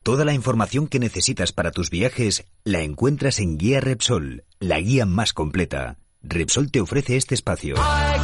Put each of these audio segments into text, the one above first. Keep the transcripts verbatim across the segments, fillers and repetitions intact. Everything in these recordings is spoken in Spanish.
Toda la información que necesitas para tus viajes la encuentras en Guía Repsol, la guía más completa. Repsol te ofrece este espacio.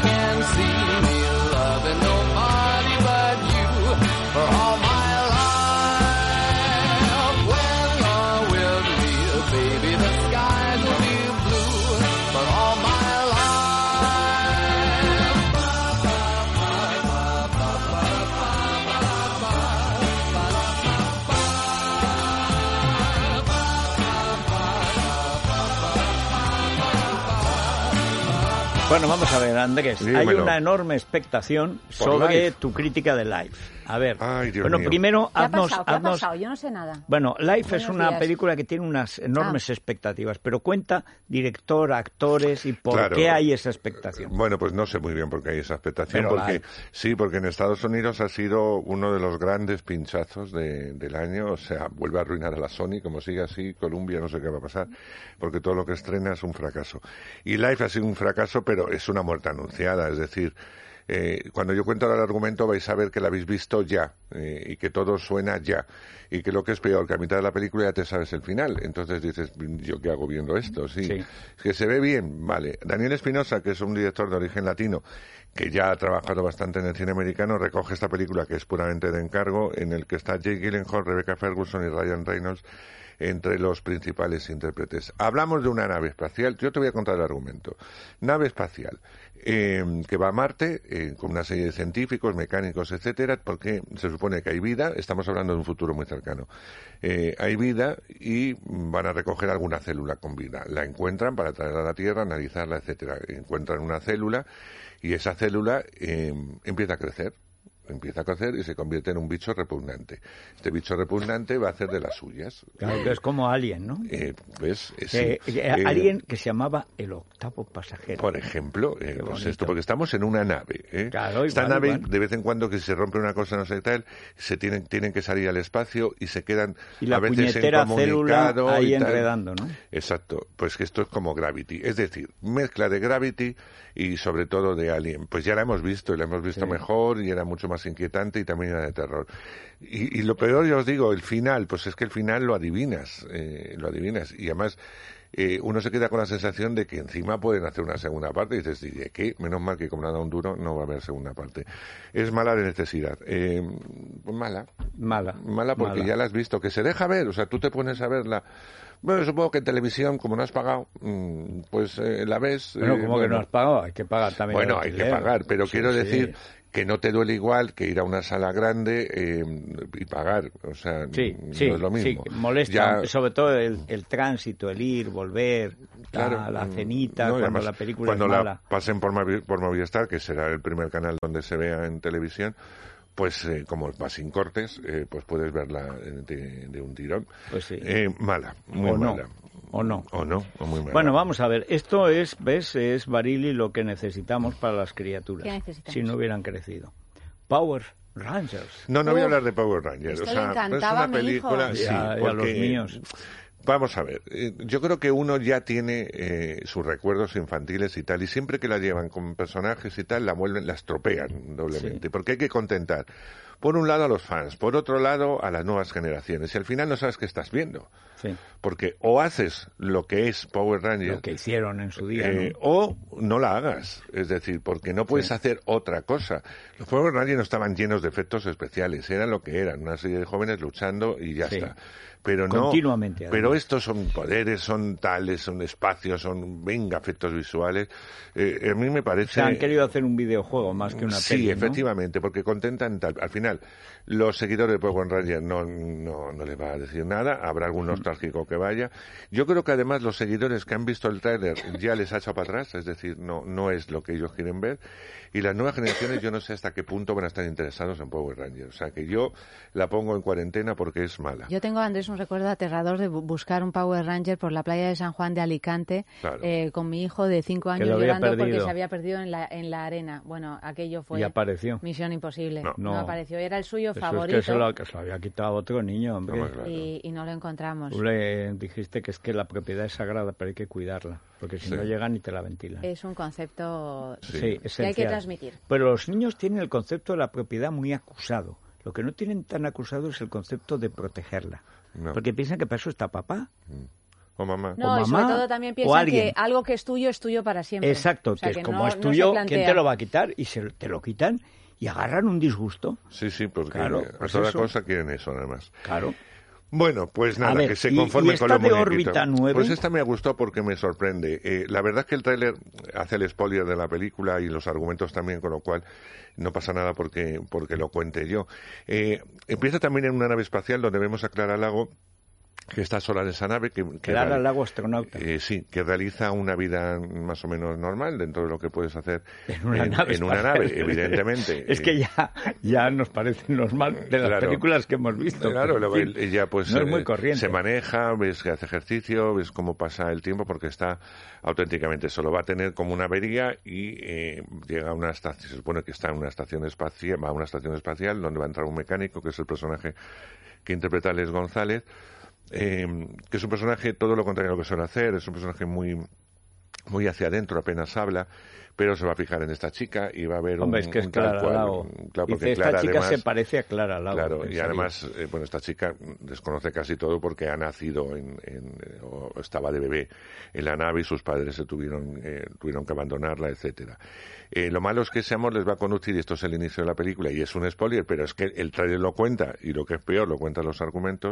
Bueno, vamos a ver, Andrés. Dímelo. Hay una enorme expectación Por sobre Life. tu crítica de Life. A ver, Ay, Dios bueno, mío. primero, ¿Qué ha haznos... pasado? ¿Qué ha haznos- pasado? Yo no sé nada. Bueno, Life es Buenos una días. película que tiene unas enormes Ah. expectativas, pero cuenta director, actores y por Claro. qué hay esa expectación. Bueno, pues no sé muy bien por qué hay esa expectación. Pero la porque hay. sí, porque en Estados Unidos ha sido uno de los grandes pinchazos de- del año. O sea, vuelve a arruinar a la Sony. Como sigue así, Columbia no sé qué va a pasar, porque todo lo que estrena es un fracaso. Y Life ha sido un fracaso, pero es una muerte anunciada. Es decir, eh, cuando yo cuento el argumento vais a ver que la habéis visto ya, eh, y que todo suena ya, y que lo que es peor, que a mitad de la película ya te sabes el final. Entonces dices, ¿yo qué hago viendo esto? Sí, Sí. es que se ve bien, vale. Daniel Espinosa, que es un director de origen latino, que ya ha trabajado bastante en el cine americano, recoge esta película que es puramente de encargo, en el que está Jake Gyllenhaal, Rebecca Ferguson y Ryan Reynolds entre los principales intérpretes. Hablamos de una nave espacial. Yo te voy a contar el argumento. Nave espacial eh, que va a Marte eh, con una serie de científicos, mecánicos, etcétera, porque se supone que hay vida. Estamos hablando de un futuro muy cercano. Eh, hay vida y van a recoger alguna célula con vida. La encuentran para traerla a la Tierra, analizarla, etcétera. Encuentran una célula y esa célula eh, empieza a crecer. Empieza a crecer y se convierte en un bicho repugnante. Este bicho repugnante va a hacer de las suyas. Claro, que es como Alien, ¿no? Eh, ¿Ves? Eh, sí. Eh, eh, Eh, Alien que se llamaba El Octavo Pasajero. Por ejemplo, eh, Qué pues bonito. esto, porque estamos en una nave. ¿eh? Claro, Esta igual, nave, igual. de vez en cuando que se rompe una cosa, no sé tal, se tienen, tienen que salir al espacio y se quedan Y la a veces puñetera célula incomunicado ahí y tal. enredando, ¿no? Exacto, pues que esto es como Gravity, es decir, mezcla de Gravity y sobre todo de Alien. Pues ya la hemos visto y la hemos visto Sí. mejor y era mucho más inquietante y también era de terror. Y, y lo peor, ya os digo, el final, pues es que el final lo adivinas, eh, lo adivinas y además eh, uno se queda con la sensación de que encima pueden hacer una segunda parte y dices, ¿y de qué? Menos mal que como nada un duro no va a haber segunda parte. Es mala de necesidad. Eh, pues mala. Mala. Mala porque Mala. ya la has visto, que se deja ver, o sea, tú te pones a verla. Bueno, supongo que en televisión, como no has pagado, mm, pues eh, la ves. Bueno, eh, como que bueno. no has pagado, hay que pagar también. Bueno, el hay que alquiler. pagar, pero Sí, quiero sí. decir que no te duele igual que ir a una sala grande eh, y pagar, o sea, Sí, no sí, es lo mismo. sí, molesta, Ya- sobre todo el, el tránsito, el ir, volver, Claro, la, la mm, cenita, no, y cuando además, la película cuando es la mala. pasen por, Movi- por Movistar, que será el primer canal donde se vea en televisión, pues eh, como va sin cortes, eh, pues puedes verla eh, de, de un tirón. Pues sí. Eh, mala, muy O no, mala. o no. O no, o muy mala. Bueno, vamos a ver, esto es, ves, es Barili lo que necesitamos para las criaturas, ¿Qué necesitamos? si no hubieran crecido. Power Rangers. No, no voy a Uf, hablar de Power Rangers. esto O le sea, encantaba es a una mi hijo. película, sí, Y a- y a porque, los míos. Vamos a ver, eh, yo creo que uno ya tiene eh, sus recuerdos infantiles y tal, y siempre que la llevan con personajes y tal, la vuelven, la estropean doblemente, Sí. porque hay que contentar, por un lado a los fans, por otro lado a las nuevas generaciones, y al final no sabes qué estás viendo, Sí, porque o haces lo que es Power Rangers, lo que hicieron en su día, eh, ¿no? o no la hagas, es decir, porque no puedes Sí. hacer otra cosa. Los Power Rangers no estaban llenos de efectos especiales, eran lo que eran, una serie de jóvenes luchando y ya Sí. está. Pero no, Continuamente, además. pero estos son poderes, son tales, son espacios, son, venga, efectos visuales. Eh, a mí me parece... Se han querido hacer un videojuego más que una Sí, peli, ¿no? efectivamente, porque contentan tal. Al final, los seguidores de Power Rangers no, no, no les va a decir nada, habrá algún nostálgico que vaya. Yo creo que además los seguidores que han visto el tráiler ya les ha echado para atrás, es decir, no, no es lo que ellos quieren ver. Y las nuevas generaciones yo no sé hasta qué punto van a estar interesados en Power Rangers. O sea, que yo la pongo en cuarentena porque es mala. Yo tengo, Andrés, un recuerdo aterrador de bu- buscar un Power Ranger por la playa de San Juan de Alicante Claro. eh, con mi hijo de cinco años lo había llorando porque perdido. se había perdido en la, en la arena. Bueno, aquello fue Y apareció. misión imposible. No. No, No. apareció. Era el suyo Eso favorito es que se lo, que se lo había quitado otro niño, hombre. Hombre, claro. y, y no lo encontramos. Tú le dijiste que es que la propiedad es sagrada, pero hay que cuidarla, porque si Sí. no llegan y te la ventilan. Es un concepto Sí. Sí, que hay que esencial. transmitir. Pero los niños tienen el concepto de la propiedad muy acusado. Lo que no tienen tan acusado es el concepto de protegerla. No. Porque piensan que para eso está papá. O mamá. No, o y sobre mamá, todo también o piensan alguien. que algo que es tuyo es tuyo para siempre. Exacto, O sea, que es que como no- es no se tuyo, plantea. ¿quién te lo va a quitar? Y se te lo quitan y agarran un disgusto. Sí, sí, porque Claro, a pues toda eso. cosa quieren eso, además. Claro. Bueno, pues nada, A ver, que se y- conforme y con esta los de muñequitos. órbita nueve. Pues esta me gustó porque me sorprende. Eh, la verdad es que el tráiler hace el spoiler de la película y los argumentos también, con lo cual no pasa nada porque, porque lo cuente yo. Eh, empieza también en una nave espacial donde vemos a Clara Lago, que está sola en esa nave. Que, que Clara reali- Lago, astronauta. Eh, sí, que realiza una vida más o menos normal dentro de lo que puedes hacer En una en, nave en una espacial. nave, evidentemente. Es que ya, ya nos parece normal de las Claro. películas que hemos visto. Claro, pero, lo- en fin, ella pues no es muy eh, corriente. se maneja, ves que hace ejercicio, ves cómo pasa el tiempo porque está auténticamente solo. Va a tener como una avería y eh, llega a una estación, se supone que está en una estación espacial, va a una estación espacial donde va a entrar un mecánico, que es el personaje que interpreta Les González, eh, que es un personaje todo lo contrario a lo que suele hacer, es un personaje muy muy hacia adentro, apenas habla, pero se va a fijar en esta chica y va a ver Hombre, un, es que es un tal Clara cual. Lago. Claro, porque Dice, esta Clara, chica además, se parece a Clara Lago. claro, y pensaría. además, eh, bueno, esta chica desconoce casi todo porque ha nacido en, en, eh, o estaba de bebé en la nave y sus padres se tuvieron, eh, tuvieron que abandonarla, etcétera. Eh, lo malo es que ese amor les va a conducir, y esto es el inicio de la película, y es un spoiler, pero es que el trailer lo cuenta, y lo que es peor, lo cuentan los argumentos,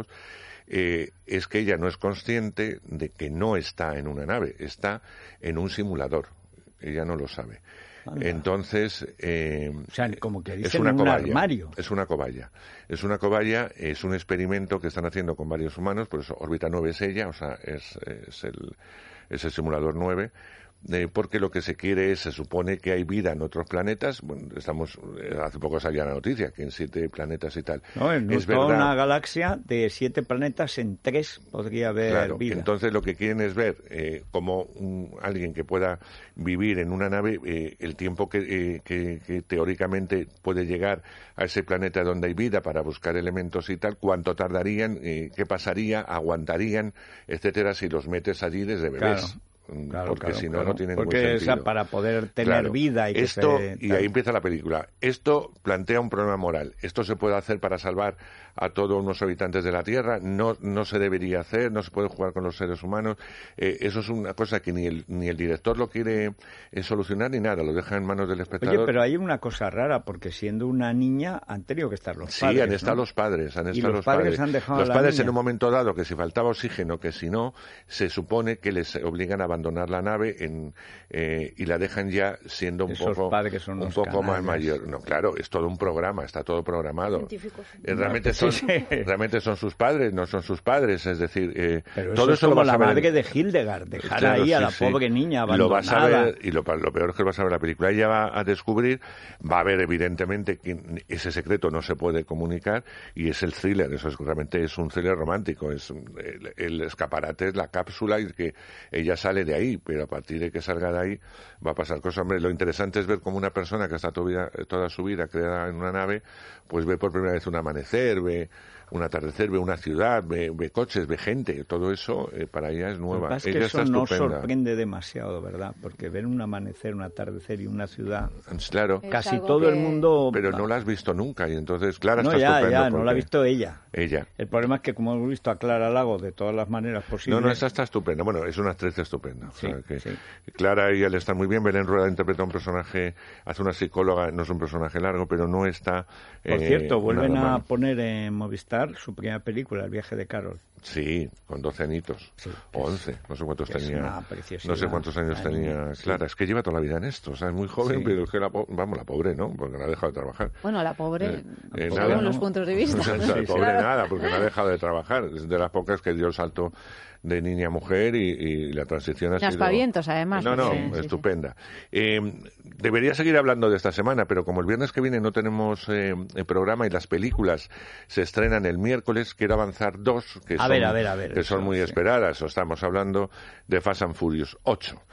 eh, es que ella no es consciente de que no está en una nave, está en un simulador. Ella no lo sabe. Anda. Entonces, eh, O sea, como que es dicen una un cobaya. armario. Es una cobaya. Es una cobaya, es un experimento que están haciendo con varios humanos, por eso órbita nueve es ella, o sea, es, es, el, es el simulador nueve. Eh, porque lo que se quiere es, se supone que hay vida en otros planetas. Bueno, estamos, eh, hace poco salía la noticia que en siete planetas y tal. No, en es toda verdad. una galaxia de siete planetas, en tres podría haber Claro, vida. entonces lo que quieren es ver eh, como un, alguien que pueda vivir en una nave eh, el tiempo que, eh, que, que teóricamente puede llegar a ese planeta donde hay vida para buscar elementos y tal, cuánto tardarían, eh, qué pasaría, aguantarían, etcétera, si los metes allí desde bebés. Claro. Claro, porque claro, si no, claro. no tiene porque, ningún o sea, sentido. para poder tener Claro. vida y que esto se- y ahí empieza la película. Esto plantea un problema moral. Esto se puede hacer para salvar a todos los habitantes de la Tierra. No no se debería hacer. No se puede jugar con los seres humanos. Eh, eso es una cosa que ni el ni el director lo quiere eh, solucionar ni nada. Lo deja en manos del espectador. Oye, pero hay una cosa rara, porque siendo una niña han tenido que estar los Sí, padres, han estado ¿no? los padres, han Y estado los los padres padres. han dejado a los la padres en niña. un momento dado, que si faltaba oxígeno, que si no, se supone que les obligan a abandonar la nave en, eh, y la dejan ya siendo un Esos poco, padres son un unos poco más canallas. mayor. No, claro, es todo un programa, está todo programado. Científicos. Eh, realmente Sí, son, sí. realmente son sus padres, no son sus padres, es decir, eh, Pero todo eso eso es lo como vas a la ver en- madre de Hildegard, dejar Claro, ahí a sí, la sí. pobre niña Lo abandonada. vas a ver, y lo, lo peor es que lo vas a ver en la película. Ella va a descubrir, va a ver evidentemente que ese secreto no se puede comunicar, y es el thriller, eso es, realmente es un thriller romántico, es el, el escaparate es la cápsula y que ella sale de ahí, pero a partir de que salga de ahí va a pasar cosas. Hombre, lo interesante es ver cómo una persona que está toda, vida, toda su vida creada en una nave, pues ve por primera vez un amanecer, ve un atardecer, ve una ciudad, ve, ve coches, ve gente, todo eso eh, para ella es Lo que nueva. pasa es Ella que eso está no estupenda. sorprende demasiado, ¿verdad? Porque ver un amanecer, un atardecer y una ciudad, Claro, Es casi algo todo el que- mundo... pero no la has visto nunca, y entonces Clara No, está ya, estupendo. ya, no la ha porque visto ella. ella. El problema es que como hemos visto a Clara Lago de todas las maneras posibles... No, no, esta está estupenda. Bueno, es una actriz estupenda. Sí, o sea, que sí. Clara y él están muy bien. Belén Rueda interpreta un personaje, hace una psicóloga, no es un personaje largo, pero no está... Por eh, cierto, vuelven nada a mal. poner en Movistar su primera película, El viaje de Carol. Sí, con doce añitos. Sí, o once, no sé cuántos que es tenía. una preciosidad. No sé cuántos años La niña, tenía sí. Clara. Es que lleva toda la vida en esto. O sea, es muy joven, Sí. pero es que la, po- vamos, la pobre, ¿no? Porque no ha dejado de trabajar. Bueno, la pobre, Eh, eh, según nada, los ¿no? puntos de vista. O sea, Sí, sí. pobre Claro. nada, porque no ha dejado de trabajar. Es de las pocas que dio el salto de niña a mujer y, y la transición ha Las sido... aspavientos, además. No, no, Sí, sí, sí. estupenda. Eh, debería seguir hablando de esta semana, pero como el viernes que viene no tenemos eh, el programa y las películas se estrenan el miércoles, quiero avanzar dos que, A son, ver, a ver, a ver, que son eso, muy sí. esperadas. O estamos hablando de Fast and Furious ocho.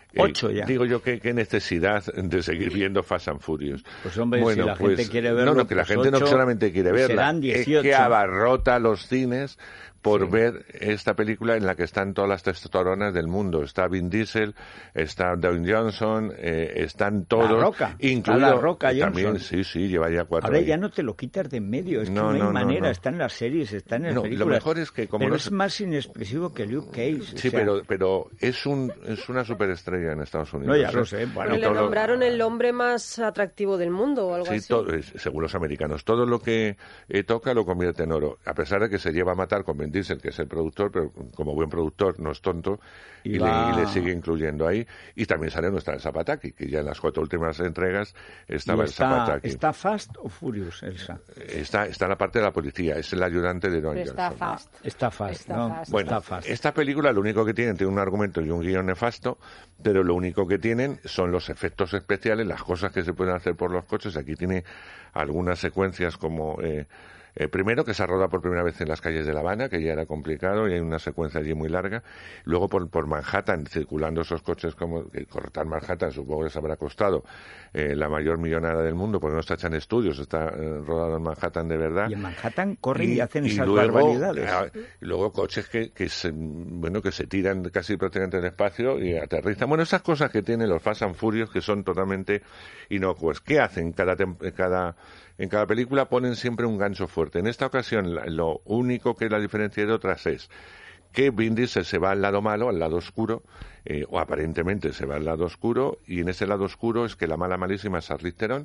Ocho ya. Eh, digo yo que qué necesidad de seguir viendo Fast and Furious. Pues hombre, bueno, si la pues, gente quiere verlo, no, no, que la pues gente no solamente quiere verla, serán dieciocho. Es que abarrota los cines por sí. ver esta película en la que están todas las testosteronas del mundo. Está Vin Diesel, está Dwayne Johnson, eh, están todos, La Roca, incluido La Roca Johnson. También, sí, sí, lleva ya cuatro. Ahora ahí. ya no te lo quitas de en medio, es No, que no hay no, manera, no, no. está en las series, está en las No, películas. lo mejor es que como pero no es se- más inexpresivo que Luke Cage. Sí, o sea, pero pero es un es una superestrella en Estados Unidos. No, ya ¿eh? lo sé, bueno, Y le todo lo- nombraron el hombre más atractivo del mundo o algo Sí, así. todo, es- según los americanos, todo lo que eh, toca lo convierte en oro, a pesar de que se lleva a matar con Vin Diesel, que es el productor, pero como buen productor no es tonto y, Y le, va- y le sigue incluyendo ahí. Y también sale nuestra el Zapataki, que ya en las cuatro últimas entregas estaba y el está, Zapataki. ¿Está Fast o Furious, Elsa? Está, está en la parte de la policía, es el ayudante de Don Pero está Johnson. fast. Está Fast, Está ¿no? fast. Bueno, Está Fast. esta película lo único que tiene, tiene un argumento y un guión nefasto, pero lo único que tienen son los efectos especiales, las cosas que se pueden hacer por los coches. Aquí tiene algunas secuencias como... Eh, eh, primero, que se roda por primera vez en las calles de La Habana, que ya era complicado, y hay una secuencia allí muy larga. Luego por, por Manhattan, circulando esos coches, como que cortar Manhattan, supongo que les habrá costado eh, la mayor millonada del mundo, porque no está hecha en estudios, está eh, rodado en Manhattan de verdad. Y en Manhattan corren y, hacen esas luego, barbaridades. ah, y luego coches que, que se, bueno, que se tiran casi prácticamente en el espacio y aterrizan. Bueno, esas cosas que tienen los Fast and Furious que son totalmente inocuas. ¿Qué hacen? Cada, tem- cada, en cada película ponen siempre un gancho fuerte. En esta ocasión, la- lo único que la diferencia de otras es que Vin Diesel se va al lado malo, al lado oscuro, eh, o aparentemente se va al lado oscuro, y en ese lado oscuro es que la mala malísima es Charlize Theron,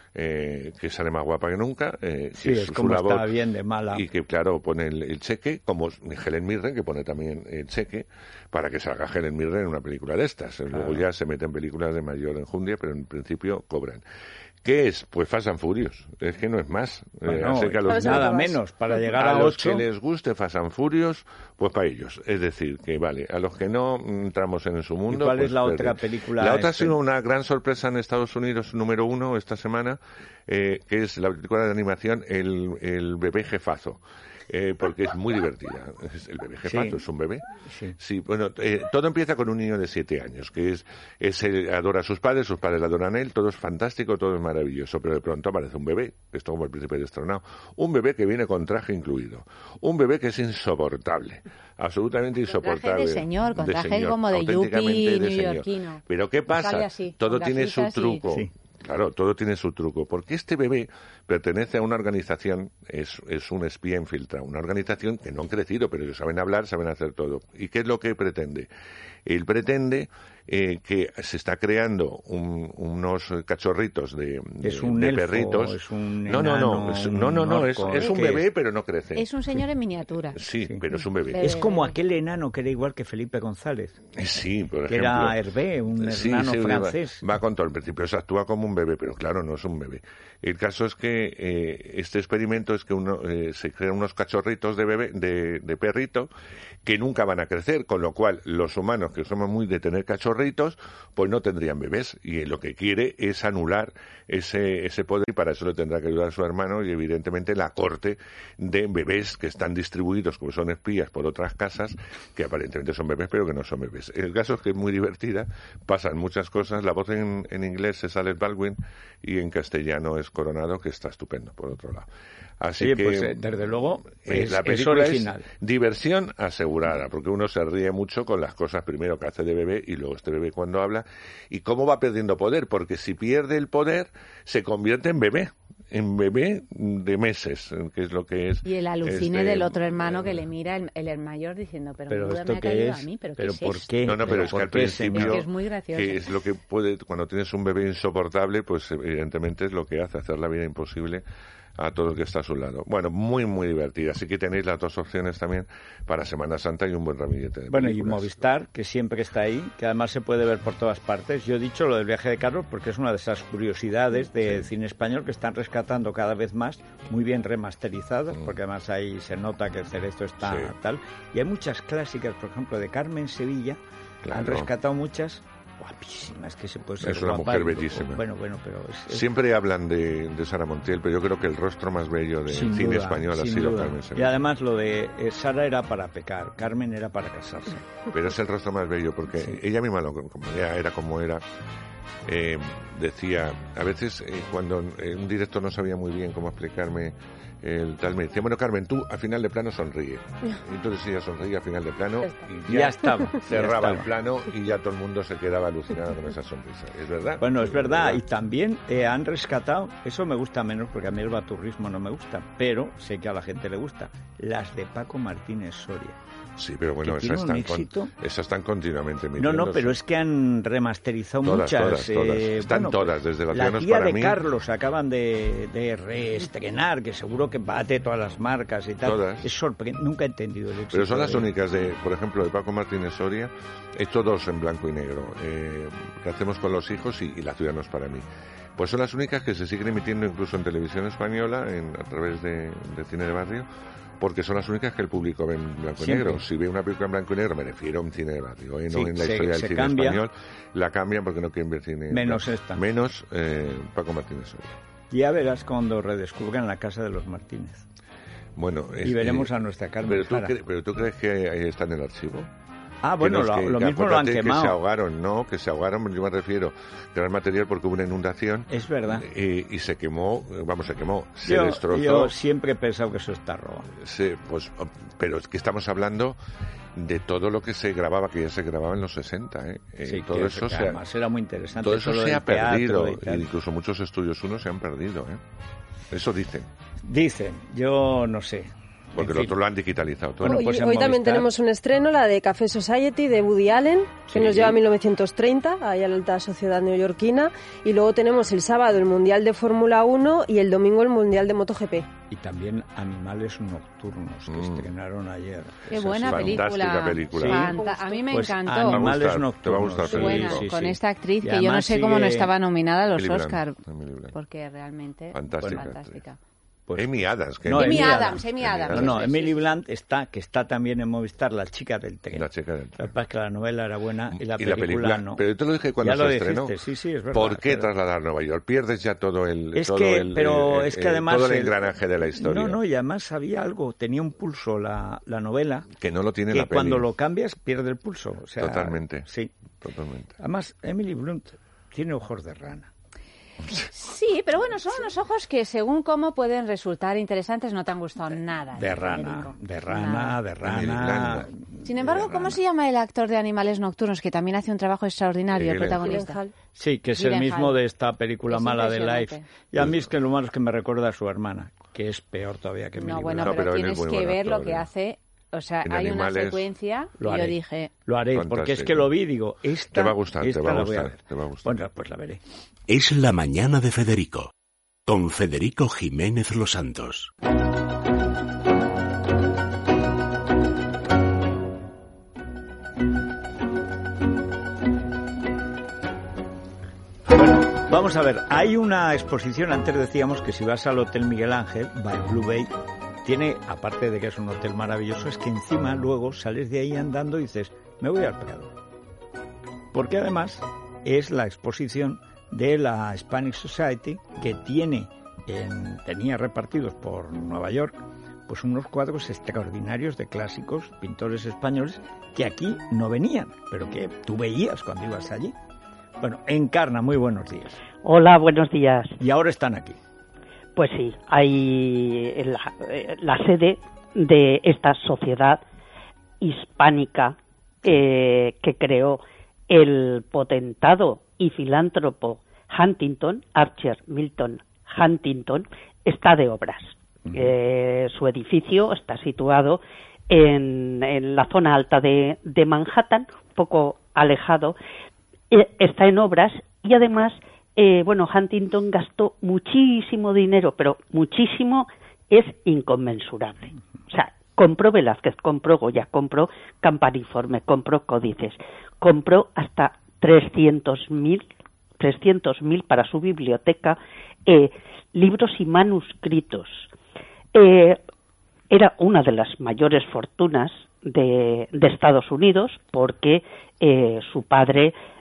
eh, que sale más guapa que nunca, eh, Sí, que es su- su como labor, está bien de mala. y que claro pone el, el cheque, como Helen Mirren, que pone también el cheque para que salga Helen Mirren en una película de estas. Luego ya se meten películas de mayor enjundia, pero en principio cobran. ¿Qué es? Pues Fast and Furious. Es que no es más. Eh, Bueno, así que a los, ¿sabes nada a lo que vas? menos, para llegar a a los ocho. que les guste Fast and Furious, pues para ellos. Es decir, que vale, a los que no entramos en su mundo... ¿Y cuál pues es la perder. otra película? La otra ha este? sido una gran sorpresa en Estados Unidos, número uno esta semana, eh, que es la película de animación El, el bebé jefazo. Eh, porque es muy divertida. Es el bebé jefazo, Sí. es un bebé. Sí. Sí, bueno, eh, todo empieza con un niño de siete años, que es, es el- adora a sus padres, sus padres le adoran a él, todo es fantástico, todo es maravilloso, pero de pronto aparece un bebé, esto como el príncipe destronado, un bebé que viene con traje incluido, un bebé que es insoportable, absolutamente Con traje de insoportable. señor, con traje señor, como de auténticamente yuppie de señor. neoyorquino. Pero ¿qué pasa? Sale así, Todo con tiene su gafitas y- truco. Sí. Claro, todo tiene su truco, porque este bebé pertenece a una organización, es, es un espía infiltrado, una organización que no han crecido, pero ellos saben hablar, saben hacer todo. ¿Y qué es lo que pretende? Él pretende eh, que se está creando un- unos cachorritos de, de, Es un de elfo, perritos. es un no, no, no, enano, es, un no, no, no, es, orco, es un ¿qué bebé, es? pero no crece. Es un señor en miniatura. Sí, Sí. pero es un bebé. Eh, Es como aquel enano que era igual que Felipe González, Sí, por que ejemplo. era Hervé, un Sí, enano sí, va- francés. Va con todo. Al principio se actúa como un bebé, pero claro, no es un bebé. El caso es que eh, este experimento es que uno eh, se crean unos cachorritos de bebé, de, de perrito, que nunca van a crecer, con lo cual los humanos, que somos muy de tener cachorritos, pues no tendrían bebés. Y lo que quiere es anular ese, ese poder, y para eso le tendrá que ayudar a su hermano y evidentemente la corte de bebés que están distribuidos, como son espías, por otras casas, que aparentemente son bebés, pero que no son bebés. El caso es que es muy divertida, pasan muchas cosas. La voz en, en inglés es Alec Baldwin y en castellano es Coronado, que está estupendo, por otro lado. Así Sí, que, pues eh, desde luego eh, es, la es película es, original. diversión asegurada, porque uno se ríe mucho con las cosas primero que hace de bebé y luego este bebé cuando habla, y cómo va perdiendo poder, porque si pierde el poder se convierte en bebé, en bebé de meses, que es lo que es. Y el alucine este, del otro hermano que le mira el, el mayor diciendo, pero, Pero menuda esto me ha qué caído es, a mí, pero, pero ¿qué ¿por es esto? qué? No, no, pero es que ¿por al qué, principio, señor? Es muy gracioso. que es lo que puede, cuando tienes un bebé insoportable, pues evidentemente es lo que hace, hacer la vida imposible a todo el que está a su lado. Bueno, muy, muy divertida. Así que tenéis las dos opciones también para Semana Santa y un buen ramillete de Bueno, y películas. Movistar, que siempre está ahí, que además se puede ver por todas partes. Yo he dicho lo del viaje de Carlos porque es una de esas curiosidades de cine español que están rescatando cada vez más, muy bien remasterizadas, Mm. porque además ahí se nota que el cerezo está Sí. tal. Y hay muchas clásicas, por ejemplo, de Carmen Sevilla, Claro. han rescatado muchas guapísima, es que se puede ser Es una guapa, mujer bellísima. Bueno, bueno, pero es, es... Siempre hablan de, de Sara Montiel, pero yo creo que el rostro más bello del Sin cine duda, español ha sin sido duda. Carmen Y Sevilla. además lo de eh, Sara era para pecar, Carmen era para casarse. Pero es el rostro más bello, porque Sí. ella misma, lo- como ella era como era, eh, decía, a veces eh, cuando eh, un director no sabía muy bien cómo explicarme el tal, me decía, bueno, Carmen, tú al final de plano sonríe. Y entonces ella sonríe al final de plano y Ya ya, estaba, cerraba ya el estaba. plano y ya todo el mundo se quedaba alucinado con esa sonrisa. ¿Es verdad? Bueno, es verdad, y también eh, han rescatado, eso me gusta menos porque a mí el baturrismo no me gusta, pero sé que a la gente le gusta, las de Paco Martínez Soria. Sí, pero bueno, que esas tiene un están, con- éxito. esas están continuamente No, emitiéndose. no, pero es que han remasterizado Todas, muchas. todas, todas. eh, Están bueno, todas, desde Los La Ciudadanos tía para de mí. Carlos acaban de, de reestrenar, que seguro que bate todas las marcas y tal. Todas. Es sorprendente, nunca he entendido el éxito. Pero son las de- únicas de, por ejemplo, de Paco Martínez Soria, he hecho dos en blanco y negro, eh, que hacemos con los hijos y, y La ciudad no es para mí. Pues son las únicas que se siguen emitiendo incluso en televisión española, en, a través de, de cine de barrio, porque son las únicas que el público ve en blanco Siempre. y negro. Si ve una película en blanco y negro, me refiero a un cine de barrio, ¿eh? no Sí, en la se- historia del se cine cambia. español, la cambian porque no quieren ver cine. en Menos blanco. esta. Menos eh, Paco Martínez Soria. Ya verás cuando redescubran la casa de los Martínez. Bueno, Y es- veremos eh, a nuestra Carmen pero tú, Jara. cre- pero tú crees que ahí está en el archivo. Ah, Que bueno, los lo, que- lo que mismo lo han acuérdate que se quemado. ahogaron, no, que se ahogaron, yo me refiero, gran material porque hubo una inundación Es verdad. y, y se quemó, vamos, se quemó, se Yo, destrozó, yo siempre he pensado que eso está robado. se- pues, pero es que estamos hablando de todo lo que se grababa, que ya se grababa en los sesenta, ¿eh? Eh, Sí, todo que- eso que se ha, además era muy interesante. todo eso lo se del ha teatro perdido, y tal. incluso muchos estudios uno se han perdido, ¿eh? Eso dicen, Dicen, yo no sé. porque En lo fin. otro lo han digitalizado todo. Bueno, hoy pues en hoy también Movistar- tenemos un estreno, la de Café Society de Woody Allen, que Sí. nos lleva a mil novecientos treinta, ahí a la alta sociedad neoyorquina. Y luego tenemos el sábado el Mundial de Fórmula uno y el domingo el Mundial de MotoGP. Y también Animales Nocturnos, que Mm. estrenaron ayer. Qué Esa buena es fantástica película. película. Sí. Fanta- a mí me Pues encantó. Te va a Animales gustar, Nocturnos. te va a gustar, sí, Buena, sí, con sí. esta actriz Y que yo no además sé cómo no sigue- estaba nominada a los Emily Blunt, Oscar, Emily Blunt. porque realmente Fantástica fantástica. Pues- Amy Adams, que No, Amy Amy Adams, Amy Adams. No, no, eso es, Emily sí. Blunt está, que está también en Movistar, La chica del tren. la chica del Lo que pasa es que la novela era buena y la, y la película, no. pero yo te lo dije cuando Ya lo se estrenó. dijiste, sí, sí, es verdad. ¿Por qué pero- trasladar a Nueva York? Pierdes ya todo el, Es todo que, el, pero eh, es que eh, además todo el el- engranaje de la historia. No, no, y además había algo, tenía un pulso la, la novela, que no lo tiene que la peli. cuando lo cambias pierde el pulso. O sea, Totalmente. Sí. Totalmente. Además, Emily Blunt tiene ojos de rana. Sí, pero bueno, son unos ojos que según cómo pueden resultar interesantes, no te han gustado nada. De rana, Federico. de rana, Nada. de Emily rana. Blunt. Sin embargo, de ¿cómo rana. se llama el actor de Animales Nocturnos que también hace un trabajo extraordinario, el Gyllenhaal. protagonista? Gyllenhaal. Sí, que es el Gyllenhaal. mismo de esta película Es mala de Life. impresionante. Y a mí es que lo malo es que me recuerda a su hermana, que es peor todavía que Emily No, bueno, No, Blunt. pero, pero él es tienes muy que buen ver lo actor, que ¿eh? hace. O sea, En hay Animales una secuencia y Lo yo haré. dije, Lo haré, porque es Fantástico. que lo vi y digo, esta, Te va a gustar, te esta va a la voy gustar, ver. te va a gustar. Bueno, pues la veré. Es la mañana de Federico, con Federico Jiménez Los Santos. Bueno, vamos a ver, hay una exposición, antes decíamos que si vas al Hotel Miguel Ángel, by Blue Bay, tiene, aparte de que es un hotel maravilloso, es que encima luego sales de ahí andando y dices, me voy al Prado. Porque además es la exposición de la Spanish Society que tiene, en- tenía repartidos por Nueva York, pues unos cuadros extraordinarios de clásicos, pintores españoles, que aquí no venían, pero que tú veías cuando ibas allí. Bueno, Encarna, muy buenos días. Hola, buenos días. Y ahora están aquí. Pues sí, hay la, eh, la sede de esta sociedad hispánica eh, que creó el potentado y filántropo Huntington, Archer Milton Huntington, está de obras. Uh-huh. Eh, su edificio está situado en, en la zona alta de, de Manhattan, un poco alejado, eh, está en obras y además, eh, bueno, Huntington gastó muchísimo dinero, pero muchísimo es inconmensurable. O sea, compró Velázquez, compró Goya, compró Campaniforme, compró códices, compró hasta trescientos mil para su biblioteca, eh, libros y manuscritos. Eh, era una de las mayores fortunas de, de Estados Unidos porque eh, su padre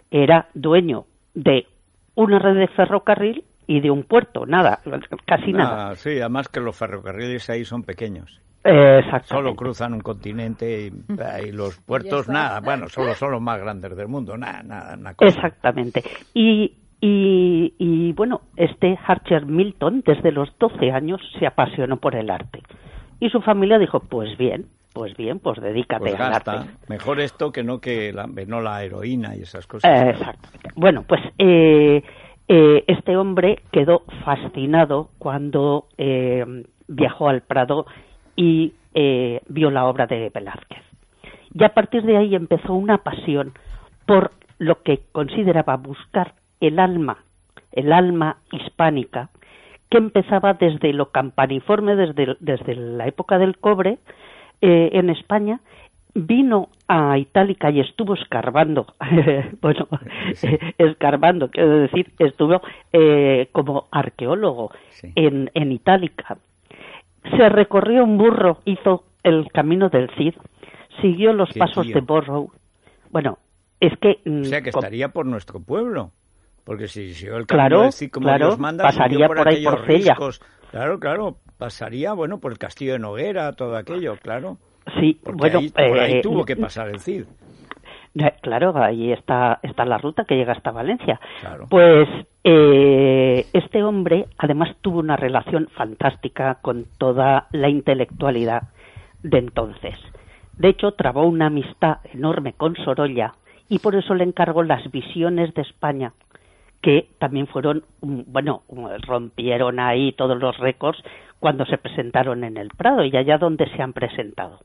era dueño de una red de ferrocarril y de un puerto, nada, casi nada. nada. Sí, además que los ferrocarriles ahí son pequeños. Eh, exactamente. Solo cruzan un continente y, y los puertos nada, bueno, solo son los más grandes del mundo, nada, nada, una cosa. Exactamente. Y, y, y bueno, este Archer Milton desde los doce años se apasionó por el arte. Y su familia dijo, pues bien, pues bien, pues dedícate pues al gasta. arte. Mejor esto que no que la, no la heroína y esas cosas. Eh, exactamente. Bueno, pues eh, eh, este hombre quedó fascinado cuando eh, viajó al Prado y eh, vio la obra de Velázquez. Y a partir de ahí empezó una pasión por lo que consideraba buscar el alma, el alma hispánica, que empezaba desde lo campaniforme, desde, desde la época del cobre eh, en España, vino a Itálica y estuvo escarbando, bueno, sí. eh, escarbando, quiero decir, estuvo eh, como arqueólogo sí. en, en Itálica. Se recorrió un burro, hizo el camino del Cid, siguió los Qué pasos tío. de Borrow. Bueno, es que... O sea, que con... estaría por nuestro pueblo. Porque si siguió el claro, camino del Cid como claro, Dios manda, pasaría por, por ahí por Cella. riscos. Claro, claro, pasaría, bueno, por el castillo de Noguera, todo aquello, claro. Sí, Porque bueno, ahí, por ahí eh, tuvo que pasar el Cid. Claro, ahí está, está la ruta que llega hasta Valencia. Claro. Pues eh, este hombre además tuvo una relación fantástica con toda la intelectualidad de entonces. De hecho, trabó una amistad enorme con Sorolla y por eso le encargó las visiones de España, que también fueron, bueno, rompieron ahí todos los récords cuando se presentaron en el Prado y allá donde se han presentado.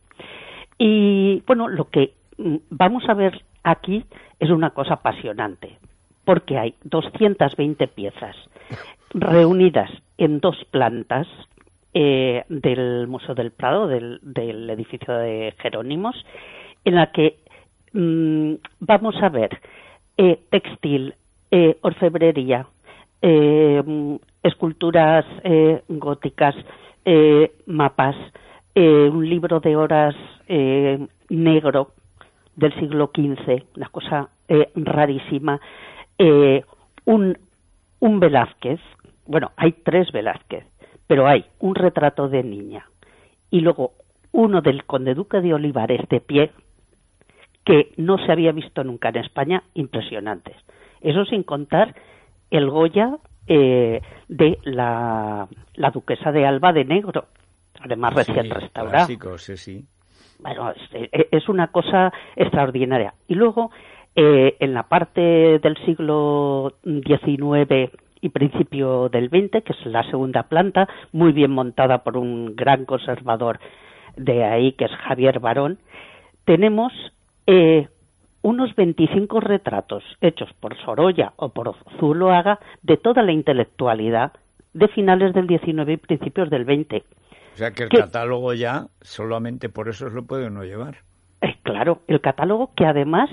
Y bueno, lo que vamos a ver aquí es una cosa apasionante, porque hay doscientas veinte piezas reunidas en dos plantas eh, del Museo del Prado, del, del edificio de Jerónimos, en la que mmm, vamos a ver eh, textil, eh, orfebrería, eh, esculturas eh, góticas, eh, mapas, eh, un libro de horas eh, negro del siglo quince, una cosa eh, rarísima, eh, un, un Velázquez, bueno, hay tres Velázquez, pero hay un retrato de niña y luego uno del conde duque de Olivares de pie, que no se había visto nunca en España, impresionantes. Eso sin contar el Goya eh, de la, la duquesa de Alba de negro, además Sí, recién restaurado. clásico, sí, sí. Bueno, es, es una cosa extraordinaria. Y luego, eh, en la parte del siglo diecinueve y principio del veinte, que es la segunda planta, muy bien montada por un gran conservador de ahí, que es Javier Barón, tenemos eh, unos veinticinco retratos hechos por Sorolla o por Zuloaga de toda la intelectualidad de finales del diecinueve y principios del veinte. O sea que el ¿Qué? catálogo ya, solamente por eso lo puede uno llevar. Eh, claro, el catálogo que además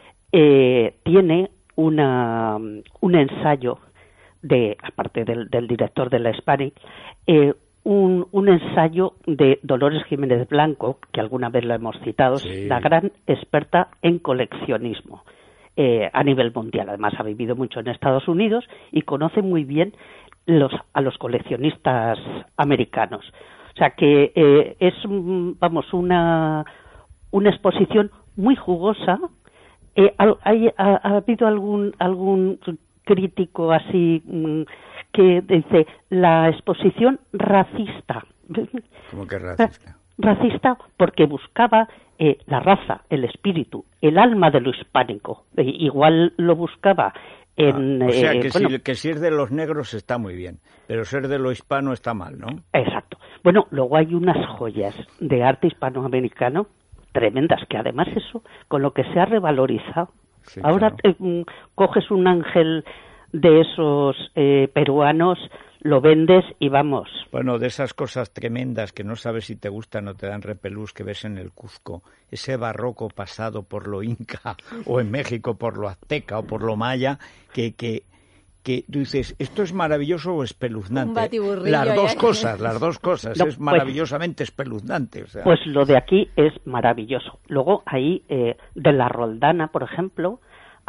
eh, tiene una, un ensayo, de aparte del, del director de la Hispanic, eh, un, un ensayo de Dolores Jiménez Blanco, que alguna vez lo hemos citado, Sí. la gran experta en coleccionismo eh, a nivel mundial. Además ha vivido mucho en Estados Unidos y conoce muy bien los, a los coleccionistas americanos. O sea que eh, es, vamos, una, una exposición muy jugosa. Eh, hay, ha, ha habido algún, algún crítico así mmm, que dice la exposición racista. ¿Cómo que racista? Racista porque buscaba eh, la raza, el espíritu, el alma de lo hispánico. Eh, igual lo buscaba en... Ah, o sea, eh, que, bueno, si, que si es de los negros está muy bien, pero ser de lo hispano está mal, ¿no? Exacto. Bueno, luego hay unas joyas de arte hispanoamericano tremendas, que además eso, con lo que se ha revalorizado. Sí, Ahora claro. eh, coges un ángel de esos eh, peruanos, lo vendes y vamos. Bueno, de esas cosas tremendas que no sabes si te gustan o te dan repelús que ves en el Cuzco, ese barroco pasado por lo inca o en México por lo azteca o por lo maya, que, que, que tú dices, ¿esto es maravilloso o espeluznante? Un batiburrillo Las dos ya. cosas, las dos cosas, No, es pues- maravillosamente espeluznante. O sea. Pues lo de aquí es maravilloso. Luego ahí, eh, de la Roldana, por ejemplo,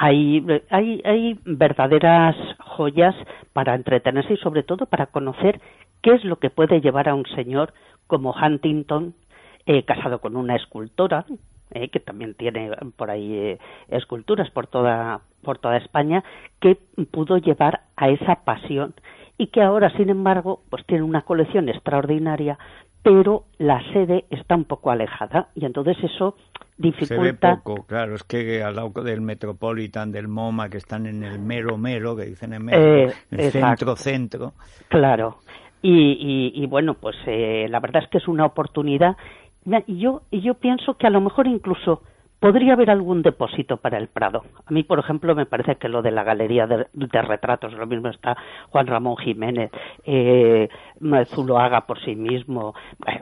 hay, hay, hay verdaderas joyas para entretenerse y sobre todo para conocer qué es lo que puede llevar a un señor como Huntington, eh, casado con una escultora, eh, que también tiene por ahí eh, esculturas por toda, por toda España, que pudo llevar a esa pasión y que ahora, sin embargo, pues tiene una colección extraordinaria, pero la sede está un poco alejada y entonces eso dificulta. Se ve poco, claro, es que al lado del Metropolitan, del MoMA, que están en el mero mero, que dicen en mero, eh, el centro centro. Claro, y, y, y bueno, pues eh, la verdad es que es una oportunidad. Y yo, y yo pienso que a lo mejor incluso podría haber algún depósito para el Prado. A mí, por ejemplo, me parece que lo de la galería de, de retratos, lo mismo está Juan Ramón Jiménez, eh, Zuloaga por sí mismo,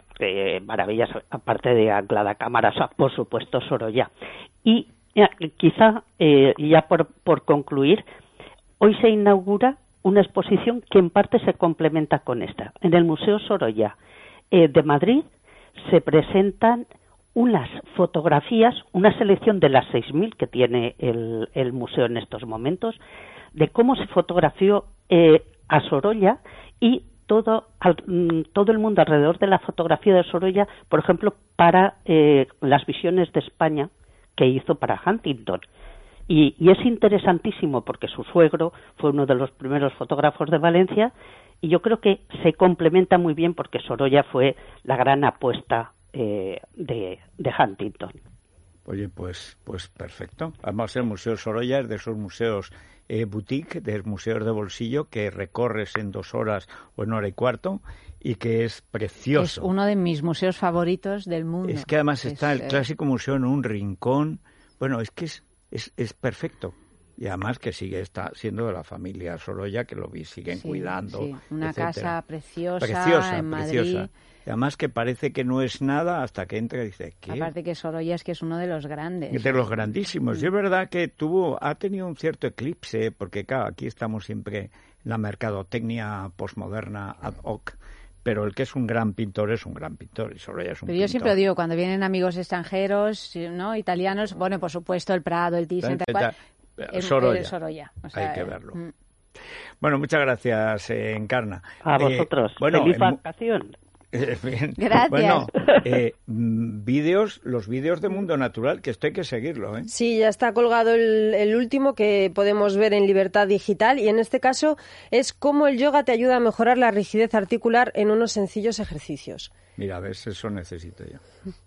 eh, maravillas, aparte de Anglada Cámara, por supuesto Sorolla. Y eh, quizá, eh, ya por, por concluir, hoy se inaugura una exposición que en parte se complementa con esta. En el Museo Sorolla eh, de Madrid se presentan unas fotografías, una selección de las seis mil que tiene el, el museo en estos momentos, de cómo se fotografió eh, a Sorolla y todo, al, todo el mundo alrededor de la fotografía de Sorolla, por ejemplo, para eh, las visiones de España que hizo para Huntington. Y, y es interesantísimo porque su suegro fue uno de los primeros fotógrafos de Valencia y yo creo que se complementa muy bien porque Sorolla fue la gran apuesta eh, de, de Huntington. Oye, pues pues perfecto. Además, el Museo Sorolla es de esos museos eh, boutique, de museos de bolsillo que recorres en dos horas o en hora y cuarto y que es precioso. Es uno de mis museos favoritos del mundo. Es que además es, está el eh... clásico museo en un rincón. Bueno, es que es, es, es perfecto. Y además que sigue está siendo de la familia Sorolla, que lo vi, siguen sí, cuidando, sí. Una etcétera. Casa preciosa, preciosa en preciosa. Madrid. Y además que parece que no es nada hasta que entra y dice, ¿qué? Aparte que Sorolla es que es uno de los grandes. De los grandísimos. Y es verdad que tuvo, ha tenido un cierto eclipse, porque claro, aquí estamos siempre en la mercadotecnia posmoderna ad hoc, pero el que es un gran pintor es un gran pintor y Sorolla es un pero pintor. yo siempre digo, cuando vienen amigos extranjeros, ¿no? Italianos, bueno, por supuesto, el Prado, el Thyssen, tal cual. El, Sorolla. el Sorolla. O sea, hay que verlo. Eh, bueno, muchas gracias, eh, Encarna. A vosotros. Eh, bueno, Feliz en, vacación. Eh, bien. Gracias. Bueno, eh, vídeos, los vídeos de Mundo Natural, que esto hay que seguirlo, ¿eh? Sí, ya está colgado el, el último que podemos ver en Libertad Digital y en este caso es cómo el yoga te ayuda a mejorar la rigidez articular en unos sencillos ejercicios. Mira, a ver, eso necesito yo.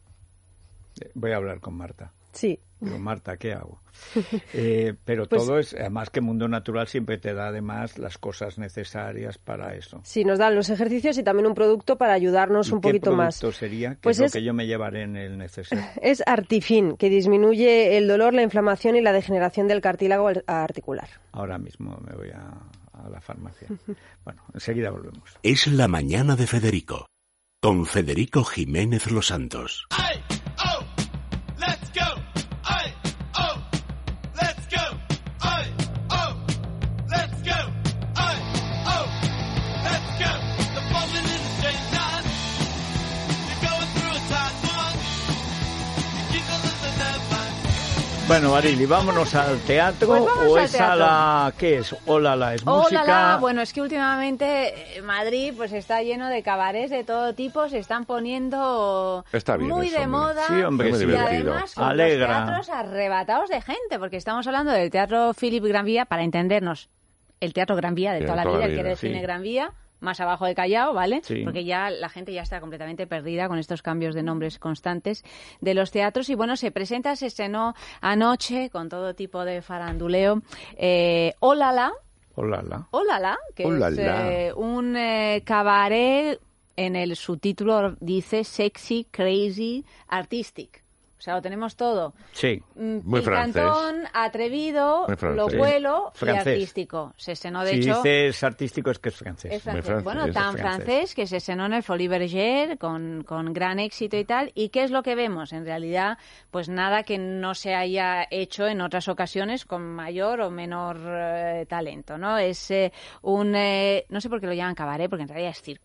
Voy a hablar con Marta. Sí. Digo, Marta, ¿qué hago? Eh, pero pues, todo es, además que Mundo Natural siempre te da además las cosas necesarias para eso. Sí, nos dan los ejercicios y también un producto para ayudarnos un poquito más. ¿Qué producto sería? ¿Qué pues es lo es, que yo me llevaré en el neceser? Es Artifin, que disminuye el dolor, la inflamación y la degeneración del cartílago articular. Ahora mismo me voy a, a la farmacia. Bueno, enseguida volvemos. Es la mañana de Federico, con Federico Jiménez Los Santos. ¡Ay! ¡Oh! ¡Let's go! ¡Ay! ¡Oh! ¡Let's go! ¡Ay! ¡Oh! ¡Let's go! ¡Ay! ¡Oh! ¡Let's go! The falling in the straight line. You're going through a tight one. You keep on losing that mind. Bueno, Arili, vámonos al teatro. Pues vamos o al es teatro. a la... ¿Qué es? Hola, la es música. Hola, bueno, es que últimamente eh, Madrid pues está lleno de cabarets de todo tipo, se están poniendo Está bien muy eso, de hombre. moda Sí, hombre, Muy sí. y divertido. además con Alegra. los teatros arrebatados de gente, porque estamos hablando del Teatro Philip Gran Vía, para entendernos, el Teatro Gran Vía de De toda la toda vida, la el que era vida, el sí. cine Gran Vía, más abajo de Callao, ¿vale? Sí. Porque ya la gente ya está completamente perdida con estos cambios de nombres constantes de los teatros. Y bueno, se presenta, se estrenó anoche con todo tipo de faranduleo. Eh, Olala, Hola, la. Olala, que Olala. es eh, un eh, cabaret, en el subtítulo dice Sexy, Crazy, Artistic. O sea, lo tenemos todo. Sí. Mm, Muy picantón, atrevido, Muy francés. locuelo y Francés. artístico. Se estrenó, de Si hecho... dices artístico es que es francés. Es Muy francés. francés. Bueno, Es tan francés. francés que se estrenó en el Folies Bergère con, con gran éxito y tal. ¿Y qué es lo que vemos? En realidad, pues nada que no se haya hecho en otras ocasiones con mayor o menor eh, talento, ¿no? Es eh, un... Eh, no sé por qué lo llaman cabaret, porque en realidad es circo.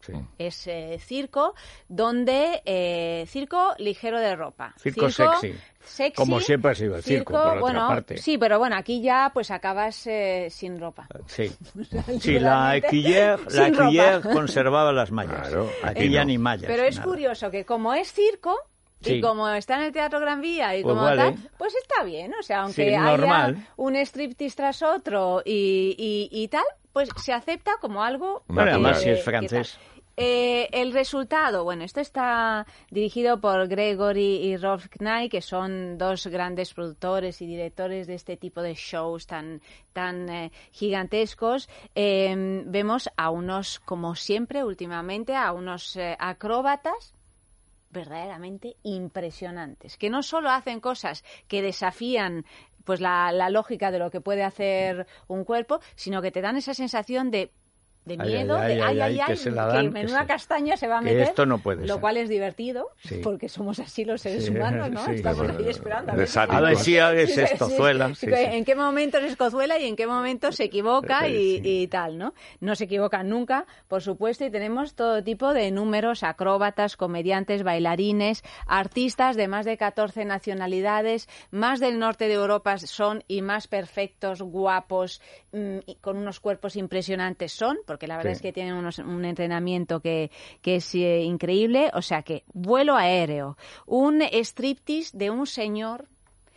Sí. Es eh, circo donde eh, circo ligero de ropa. Circo sexy. sexy. Como siempre ha sido el circo, por otra bueno, parte. Sí, pero bueno, aquí ya pues acabas eh, sin ropa. Sí, sí la Equiller, la Equiller conservaba las mallas. Claro, aquí ya ni mallas. Pero es nada. curioso que como es circo... Sí. Y como está en el Teatro Gran Vía y Pues como vale. tal, pues está bien. O sea, aunque Sí, haya normal. un striptease tras otro y, y, y tal, pues se acepta como algo... Bueno, además que- si es que francés. tal. Eh, el resultado, bueno, esto está dirigido por Gregory y Rolf Knight, que son dos grandes productores y directores de este tipo de shows tan, tan eh, gigantescos. Eh, vemos a unos, como siempre, últimamente, a unos eh, acróbatas verdaderamente impresionantes, que no solo hacen cosas que desafían pues la, la lógica de lo que puede hacer un cuerpo, sino que te dan esa sensación de de Ay, miedo, ay, de ay, ay, ay, ay, que ay, se la que dan, que menuda se- castaña se va a que meter, esto no puede lo ser. cual es divertido, Sí. porque somos así los seres Sí, humanos, ¿no? sí, Estamos bueno, ahí esperando. de ver- sádicos. A ver si es Sí, sí, estozuela. sí, Sí, sí, sí. en qué momento es escozuela y en qué momento se equivoca y, Sí. y tal, ¿no? No se equivocan nunca, por supuesto, y tenemos todo tipo de números, acróbatas, comediantes, bailarines, artistas de más de catorce nacionalidades, más del norte de Europa son y más perfectos, guapos, mm, y con unos cuerpos impresionantes son, porque la verdad Sí. es que tienen unos- un entrenamiento que, que es eh, increíble, o sea que vuelo aéreo, un striptease de un señor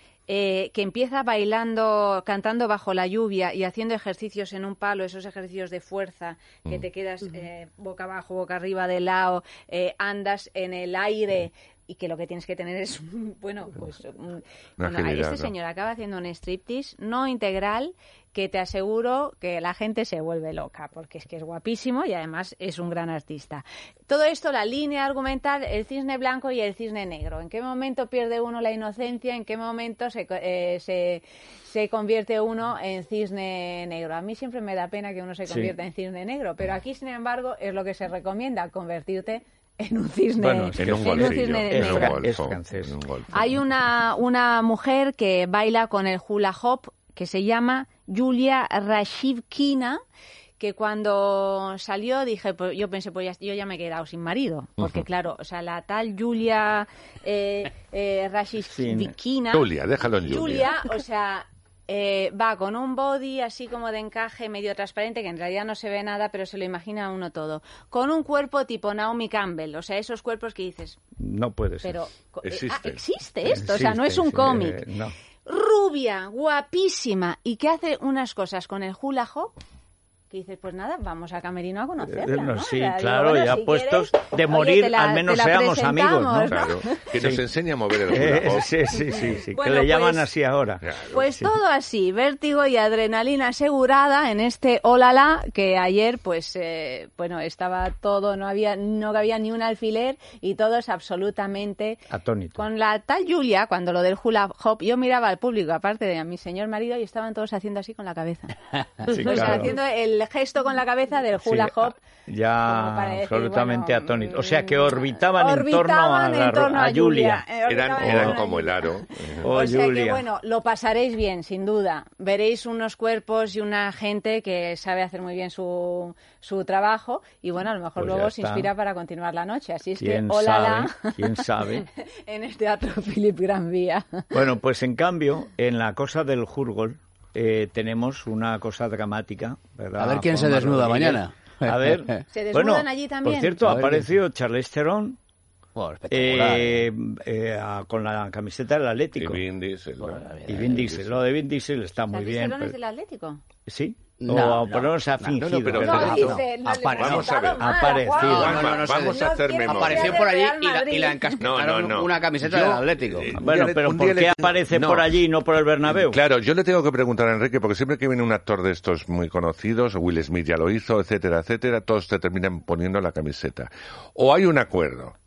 eh, que empieza bailando, cantando bajo la lluvia y haciendo ejercicios en un palo, esos ejercicios de fuerza, que te quedas eh, boca abajo, boca arriba, de lado, eh, andas en el aire y que lo que tienes que tener es, bueno, pues... un- bueno, agilidad, este ¿no? señor acaba haciendo un striptease no integral que te aseguro que la gente se vuelve loca, porque es que es guapísimo y además es un gran artista. Todo esto, la línea argumental, el cisne blanco y el cisne negro. ¿En qué momento pierde uno la inocencia? ¿En qué momento se, eh, se, se convierte uno en cisne negro? A mí siempre me da pena que uno se Sí. convierta en cisne negro, pero aquí, sin embargo, es lo que se recomienda, convertirte en un cisne, Bueno, es que En un es golfillo, cisne en es un negro. fra- es golfo, francés. en un golfo. Hay una, una mujer que baila con el hula hop que se llama Yulia Rashivkina, que cuando salió dije, pues yo pensé, pues ya- yo ya me he quedado sin marido, porque claro, o sea, la tal Yulia eh, eh, Rashivkina, Julia, déjalo en Julia. Julia, o sea, eh, va con un body así como de encaje medio transparente, que en realidad no se ve nada, pero se lo imagina uno todo, con un cuerpo tipo Naomi Campbell, o sea, esos cuerpos que dices, No puede ser. pero co- eh, Existe. ah, existe esto, o sea, no es Existe, un sí, cómic. eh, no. Rubia, guapísima, y que hace unas cosas con el hula hop que dices, pues nada, vamos a Camerino a conocerla, Eh, ¿no? no, sí, O sea, digo, claro, bueno, ya si puestos quieres, de oye, morir, te la- al menos te la seamos amigos, ¿no? presentamos, Claro, que nos Sí. enseñe a mover el hula Eh, hop. sí, sí, sí, sí, Bueno, que le llaman pues- así ahora. Claro. Pues Sí. todo así, vértigo y adrenalina asegurada en este Olala, que ayer, pues, eh, bueno, estaba todo, no había, no había ni un alfiler y todos absolutamente Atónito. con la tal Julia, cuando lo del hula hop, yo miraba al público, aparte de a mi señor marido, y estaban todos haciendo así con la cabeza. Sí, O sea, claro. haciendo el gesto con la cabeza del Sí, hula hop. ya como para decir, absolutamente bueno, atónito. O sea, que mm, orbitaban, en torno a, orbitaban la- en torno a a Julia. Eh, orbitaban Eran, en eran torno a como el Julia. aro. Oh, O sea que, Julia. bueno, lo pasaréis bien, sin duda. Veréis unos cuerpos y una gente que sabe hacer muy bien su, su trabajo y, bueno, a lo mejor Pues ya luego se está. inspira para continuar la noche. Así es que, ¿Quién hola, sabe? ¿Quién sabe? en el Teatro Philip Gran Vía. Bueno, pues en cambio, en la cosa del Hurgol eh, tenemos una cosa dramática, ¿verdad? A ver quién se Juanma desnuda Rodríguez? mañana. A ver. ¿Se desnudan bueno, allí también? Por cierto, A ha ver aparecido Charlize Theron Bueno, espectacular. eh, eh, a- con la camiseta del Y Atlético. Vin Diesel, ¿no? Y Vin Diesel. Lo de Vin Diesel está muy ¿Charlize bien. Theron es pero- del Atlético? ¿Sí? No, o no, por lo menos ha no, fingido. no, pero- que No, pero- es dice, del no, le apare- hemos vamos a ver. dado nada, Aparecido. Juan. No, Juanma, no, no, vamos se- a hacer quiere memoria. Apareció del por allí Real y la, Madrid. y la encasquetaron No, no, no. una camiseta Yo- del Atlético. eh, Bueno, Un día pero le- un ¿por día qué le- aparece no. por allí y no por el Bernabéu? Claro, yo le tengo que preguntar a Enrique, porque siempre que viene un actor de estos muy conocidos, Will Smith ya lo hizo, etcétera, etcétera, todos te terminan poniendo la camiseta. O hay un acuerdo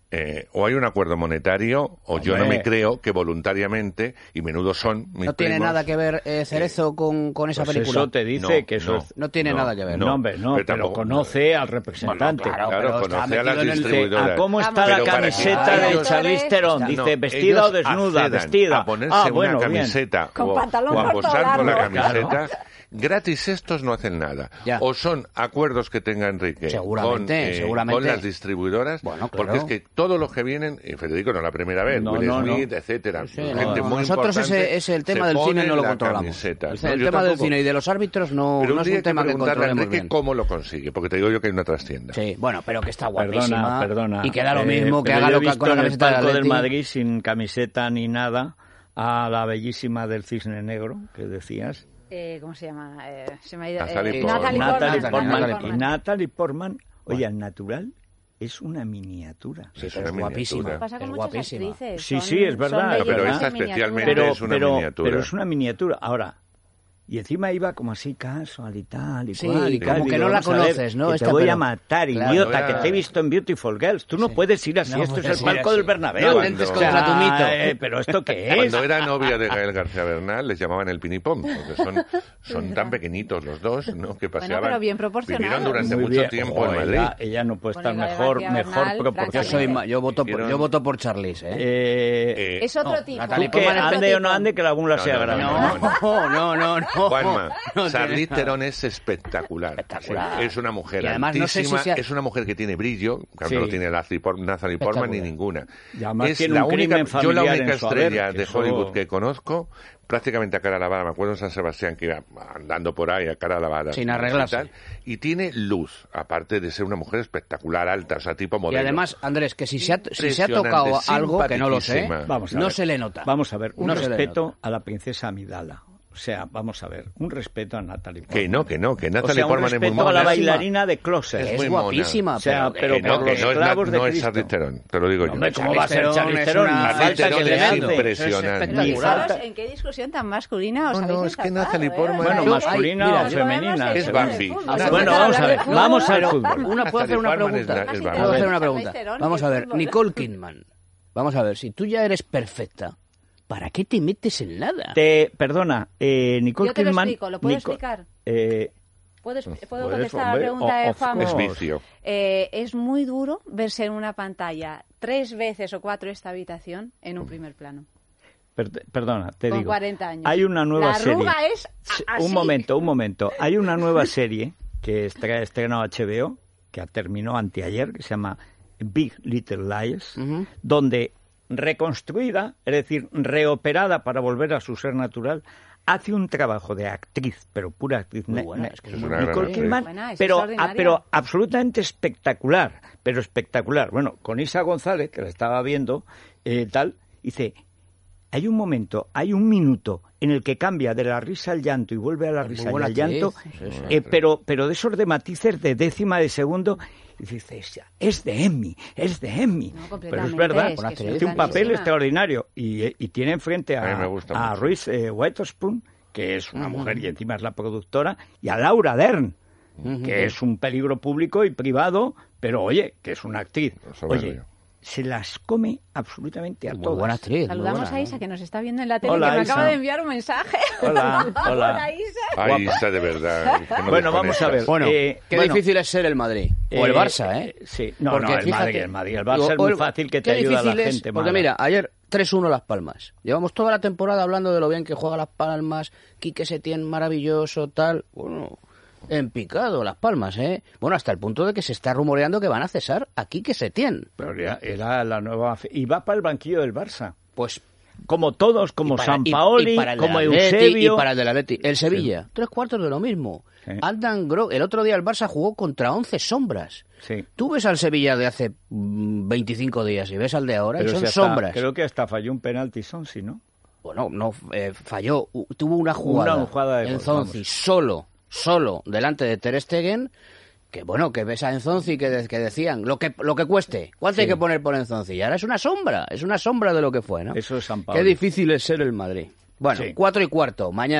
Eh, o hay un acuerdo monetario, o yo no Hombre. me creo que voluntariamente, y menudo son mis No tiene primos, nada que ver eh, Cerezo con, con esa Pues película. eso te dice No, que eso no. es... No tiene No, nada que ver. No, no. hombre, no, Pero pero, tampoco- conoce al representante. Bueno, claro, Claro, pero está conoce a las metido en el- distribuidoras. A cómo está Pero la para que- camiseta Ay, de ellos- Charlize Theron. No, Dice, ¿vestida o ellos desnuda? accedan Vestida. a ponerse Ah, bueno, una bien. camiseta Con o, pantalón o a corto posar con la largo. camiseta. Gratis estos no hacen nada. Ya. O son acuerdos que tenga Enrique Seguramente, con, eh, seguramente. con las distribuidoras, Bueno, claro. porque es que todos los que vienen, y Federico no es la primera vez, No, Will no, no. Smith, etcétera, Sí, gente no, muy nosotros importante, ese, ese el tema se del cine ponen no lo la controlamos. camiseta. El, No, el yo tema del tampoco. cine y de los árbitros no, Pero no un es día un hay que tema que preguntarle a controlemos Enrique bien. cómo lo consigue, porque te digo yo que hay una trastienda. Sí, bueno, pero que está Perdona, guapísima. perdona. Y que da lo Eh, mismo que pero haga yo lo he que visto con la en el camiseta del palco del Atleti. Madrid sin camiseta ni nada a la bellísima del cisne negro que decías. Eh, ¿Cómo se llama? Eh, se me ha ido. Natalie eh, Portman. Natalie Natalie Portman. Portman. Natalie Y Portman. Natalie Portman, oye, al natural es una miniatura. Sí, Es pero una es guapísima. miniatura. Pasa con Es muchas guapísima. actrices. Sí, son- sí, es verdad. son No, pero bellas esta en miniatura. especialmente Pero, es una pero, miniatura. pero es una miniatura. Ahora, y encima iba como así casual y tal y Sí, cual y como tal. que Digo, no la vamos a ver, conoces, ¿no? que Esta, te voy pero- a matar, Claro, idiota, era- que te he visto en Beautiful Girls. Tú no puedes ir así, No esto es puedes el ir palco así. del Bernabéu. No atentes O contra sea, tu mito. eh, pero ¿esto qué es? Cuando era novia de Gael García Bernal les llamaban el pinipón, porque son, son tan pequeñitos los dos, ¿no? Que paseaban. pero bien proporcionados. Vivieron durante Muy mucho bien. tiempo en Oh, Madrid. ella, ella no puede Bueno, estar y la de mejor, García mejor Bernal, Yo proporcionada. soy ma- yo voto por, Hicieron- yo voto por Charlize, ¿eh? Eh, Eh, Es otro no, tipo. Natalie tú que Portman es ande o no ande, que la bula No, sea no, no, grande. no, No, no, no, no. Juanma, No tiene Charlize nada. Theron es espectacular. Espectacular. Es una mujer Y además no sé si altísima, sea- es una mujer que tiene brillo, que Sí. no lo tiene Natalie Por- Natalie Portman ni Espectacular. ninguna. Y además Es tiene la un única, crimen yo la familiar única en su haber, estrella que de eso- Hollywood que conozco, prácticamente a cara lavada, me acuerdo en San Sebastián que iba andando por ahí a cara lavada. Sin y arreglarse. tal, Y tiene luz, aparte de ser una mujer espectacular, alta, o sea, tipo Y modelo. además, Andrés, que si se ha, si se ha Impresionante, tocado algo, que no lo sé, simpaticísima. Vamos a no ver. se le nota. Vamos a ver, un No se le respeto nota. a la princesa Amidala. O sea, vamos a ver, un respeto a Natalie Portman. Que no, que no, que O Natalie sea, un Portman es muy respeto a la mona. bailarina de Closet. Es muy guapísima, O sea, pero, pero Que no, por que los no es, clavos na- de no es Cristo. Charlize Theron, te lo digo yo. Hombre, ¿cómo va a ser Charlize Charlize Theron Theron? es Ni una- falta Charlize que le Theron es hace. impresionante. Ni Fijaros falta. en qué discusión tan masculina os No, no, habéis es que ensartado, Natalie ¿eh? Portman- O sea, Bueno, es que- masculina mira, o nos movemos femenina. en Es el Bambi. fútbol. Natalie Bueno, Portman vamos a es ver, Bambi. vamos al Pero fútbol. una puedo hacer una Natalie Portman es pregunta. la- es Casi Bambi. Puedo todo hacer es una Charlize pregunta. Theron y Vamos el a ver, fútbol. Nicole Kidman. Vamos a ver, si tú ya eres perfecta, ¿para qué te metes en nada? Te, perdona, eh, Nicole Yo te lo Kidman... explico, ¿lo puedo Nico- explicar? Eh, ¿Puedo, ¿Puedo Puedes, contestar a la hombre, pregunta o- de of Juan? Es course. vicio. Eh, es muy duro verse en una pantalla tres veces o cuatro esta habitación en un primer plano. per- perdona, te Con digo. cuarenta años. Hay una nueva La serie. arruga es a- Sí, así. Un momento, un momento. Hay una nueva serie que estre- estrenó H B O, que terminó anteayer, que se llama Big Little Lies, Ujú. donde reconstruida, es decir, reoperada para volver a su ser natural, hace un trabajo de actriz, pero pura actriz. Muy Ne- buena, ne- es que es Es muy una buena. gran Nicole actriz. Kidman, Buena, es pero, ah, extraordinaria. pero absolutamente espectacular, pero espectacular. Bueno, con Isa González, que la estaba viendo, eh, tal, dice, hay un momento, hay un minuto en el que cambia de la risa al llanto y vuelve a la muy risa y buena al llanto, actriz. Sí, sí. eh, pero, pero de esos de matices de décima de segundo, y dices, es de Emmy, es de Emmy. No, Pero es completamente, verdad, es que es hace un papel buenísima. extraordinario y, eh, y tiene enfrente A mí a, me gusta a mucho. Reese eh, Witherspoon, que es una mujer y encima es la productora, y a Laura Dern, que es un peligro público y privado, pero oye, que es una actriz. Soberbio. Oye, se las come absolutamente a Muy todas. buena actriz. muy Saludamos buena, a ¿no? Isa, que nos está viendo en la tele, Hola, que me Isa. acaba de enviar un mensaje. Hola, hola. Hola, Isa. Ay, Isa, de verdad. que no Bueno, vamos a ver. desconectas. Bueno, Eh, qué bueno. difícil es ser el Madrid. O el Eh, Barça, ¿eh? sí. No, Porque no, el fíjate, Madrid, el Madrid. El Barça digo, es o muy el- fácil que qué te ayuda a la difícil es, gente Porque mala. mira, ayer tres uno Las Palmas. Llevamos toda la temporada hablando de lo bien que juega Las Palmas, Quique Setién maravilloso, tal. Bueno, en picado Las Palmas, ¿eh? Bueno, hasta el punto de que se está rumoreando que van a cesar a Quique Setién. Pero era, era la nueva... Y va para el banquillo del Barça. Pues Como todos, como y para- San y- Paoli, y para el como del Atleti, Eusebio. y para el del Atleti. El Sevilla, tres cuartos de lo mismo. Sí. Andan gro- el otro día el Barça jugó contra once sombras. Sí. Tú ves al Sevilla de hace mm, veinticinco días y ves al de ahora Pero y son si hasta- sombras. Creo que hasta falló un penalti Sonsi, ¿no? Bueno, no, eh, falló. U- Tuvo una jugada, Una jugada de en gol, Zonzi, vamos. solo, solo, delante de Ter Stegen, que bueno, que ves a Enzonzi que, de- que decían, lo que lo que cueste, ¿cuánto Sí. hay que poner por Enzonzi? Y ahora es una sombra, es una sombra de lo que fue, ¿no? Eso es San Qué Paoli. difícil es ser el Madrid. Bueno, Sí. cuatro y cuarto, mañana.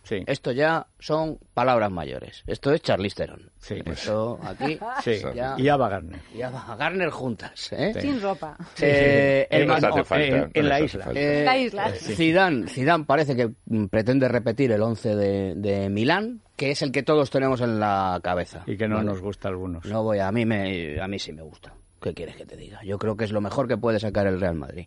Sí. Esto ya son palabras mayores. Esto es Charlize Theron. Sí. Esto aquí Sí. ya... Y Ava Gardner. Y Ava Gardner juntas, ¿eh? Sin ropa. Eh, el No man- les hace no, falta, en- no en la les hace isla. falta. Eh, La isla. Zidane, Zidane parece que mm, pretende repetir el once de, de Milán, que es el que todos tenemos en la cabeza. Y que no Bueno, nos gusta a algunos. No voy, a mí me, a mí sí me gusta. ¿Qué quieres que te diga? Yo creo que es lo mejor que puede sacar el Real Madrid.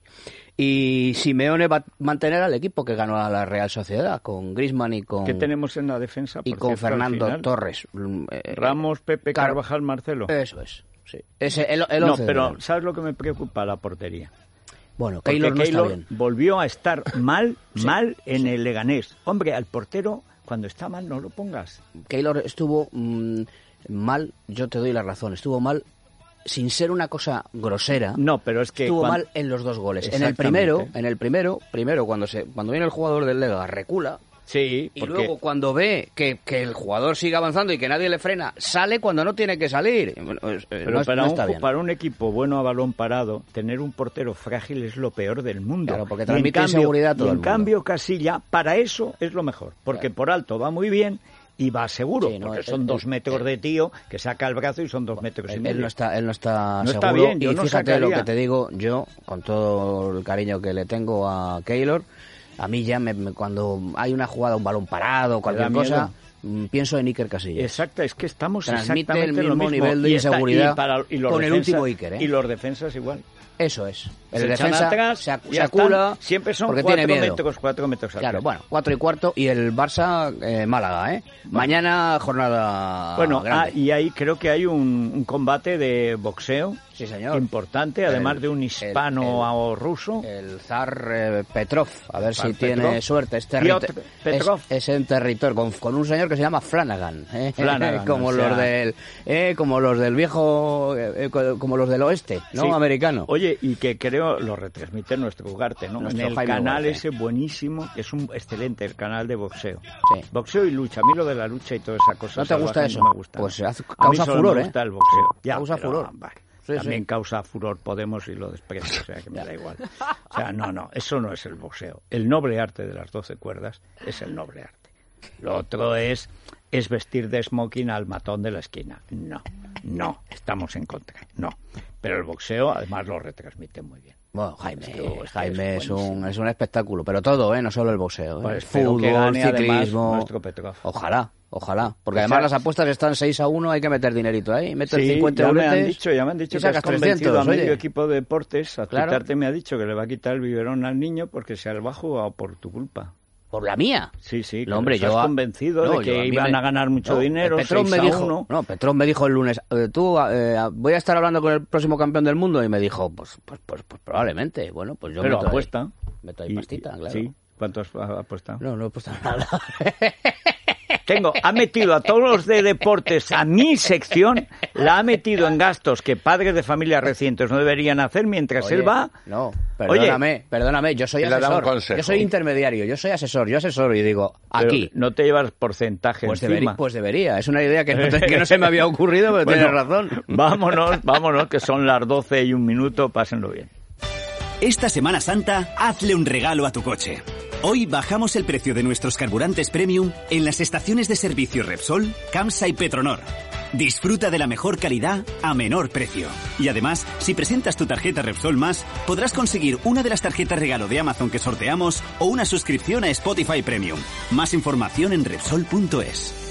Y Simeone va a mantener al equipo que ganó a la Real Sociedad, con Griezmann y con, ¿Qué tenemos en la defensa? y por con cierto, al Fernando final? Torres. Mm, eh, Ramos, Pepe, Car- Carvajal, Marcelo. Eso es, sí. Ese, el, el No, once de pero Milán. ¿sabes lo que me preocupa? La portería. Bueno, Porque Keylor no está Keylor bien. volvió a estar mal, mal en el Leganés. Hombre, al portero, cuando está mal, no lo pongas. Keylor estuvo mm, mal, yo te doy la razón, estuvo mal sin ser una cosa grosera. No, pero es que... Estuvo cuan- mal en los dos goles. En el Exactamente. primero, en el primero, primero cuando se cuando viene el jugador del Lega recula Sí, y porque... luego cuando ve que, que el jugador sigue avanzando y que nadie le frena, sale cuando no tiene que salir. Bueno, es- eh, Pero no, es- para, no un, está bien. para un equipo bueno a balón parado, tener un portero frágil es lo peor del mundo. Claro, porque Y en transmite cambio- inseguridad a todo y en el mundo. cambio, Casilla, para eso es lo mejor. Porque Claro. por alto va muy bien y va seguro. Sí, no, porque él- son él- dos metros él- de tío que saca el brazo y son dos metros y Él, medio. él no está, él no está No está seguro bien, yo y no fíjate lo sacaría. que te digo, yo con todo el cariño que le tengo a Keylor, a mí ya me, me- cuando hay una jugada, un balón parado, cualquier miedo. cosa, mm, pienso en Iker Casillas. Exacto, es que estamos Transmite exactamente el lo mismo mismo nivel de Y está- inseguridad y para- y los con el defensas- último Iker, ¿eh? Y los defensas igual. Eso es. El Se echan defensa atrás, se, ac- ya se acula están, siempre son porque cuatro tiene miedo. metros, cuatro metros atrás. Claro, bueno, cuatro y cuarto y el Barça eh, Málaga, ¿eh? Mañana jornada Bueno, grande. ah, y ahí creo que hay un, un combate de boxeo Sí, señor. importante, además El- de un hispano el- el- o ruso. El zar eh, Petrov, a ver Zar si tiene Petrov. suerte. Es, Piotr terri- Petrov. es, es en territorio, con, con un señor que se llama Flanagan. ¿eh? Flanagan, como, o sea- los del, eh, como los del viejo, eh, eh, co- como los del oeste, ¿no? Sí. Americano. Oye, y que creo lo retransmite nuestro Ugarte, ¿no? Nuestro en el Jaime canal Ugarte. ese buenísimo, que es un excelente, el canal de boxeo. Sí. Boxeo y lucha. A mí lo de la lucha y toda esa cosa. ¿No te gusta salvaje eso? No me gusta. Pues hace- A mí causa solo furor, me ¿eh? gusta el boxeo. Ya, Causa pero, furor. vale. Sí, También sí. causa furor Podemos y lo desprecio, o sea que me da igual. O sea, no, no, eso no es el boxeo. El noble arte de las doce cuerdas es el noble arte. Lo otro es, es vestir de smoking al matón de la esquina. No, no, estamos en contra, no. Pero el boxeo además lo retransmite muy bien. Bueno, Jaime, Es que- es que Jaime es es, un, buenísimo. es un espectáculo, pero todo, ¿eh? No solo el boxeo. ¿eh? Pues espero que Fútbol, gane, además, ciclismo. nuestro Petrov. Ojalá, ojalá. Porque O además sea, las apuestas están seis a uno, hay que meter dinerito ahí. Meter Sí, cincuenta ya me han euretes dicho, ya me han dicho y que has sacas convencido trescientos, a medio oye. equipo de deportes. A Claro. Tuitarte me ha dicho que le va a quitar el biberón al niño porque se lo ha jugado por tu culpa. Por la mía. Sí, sí, que No, hombre, les yo has a- convencido no, de yo que a mí iban me- a ganar mucho no, dinero, Petrov seis me a dijo, uno. no, Petrov me dijo el lunes, eh, tú, eh, voy a estar hablando con el próximo campeón del mundo y me dijo, pues, pues, pues, pues probablemente. Bueno, pues yo Pero meto ahí- apuesta. meto ahí Y- pastita, y- claro. Sí, ¿cuánto has a- apostado? No, no he puesto nada. Tengo, ha metido a todos los de deportes a mi sección, la ha metido en gastos que padres de familias recientes no deberían hacer mientras Oye, él va. No, perdóname, perdóname, yo soy Él le da un asesor. consejo. Yo soy intermediario, yo soy asesor, yo asesoro y digo, Pero aquí. no te llevas porcentaje Pues, encima. debería, pues debería, es una idea que no, te- que no se me había ocurrido, pero Bueno, tienes razón. Vámonos, vámonos, que son las doce y un minuto, pásenlo bien. Esta Semana Santa, hazle un regalo a tu coche. Hoy bajamos el precio de nuestros carburantes premium en las estaciones de servicio Repsol, Camsa y Petronor. Disfruta de la mejor calidad a menor precio. Y además, si presentas tu tarjeta Repsol Más, podrás conseguir una de las tarjetas regalo de Amazon que sorteamos o una suscripción a Spotify Premium. Más información en Repsol punto es.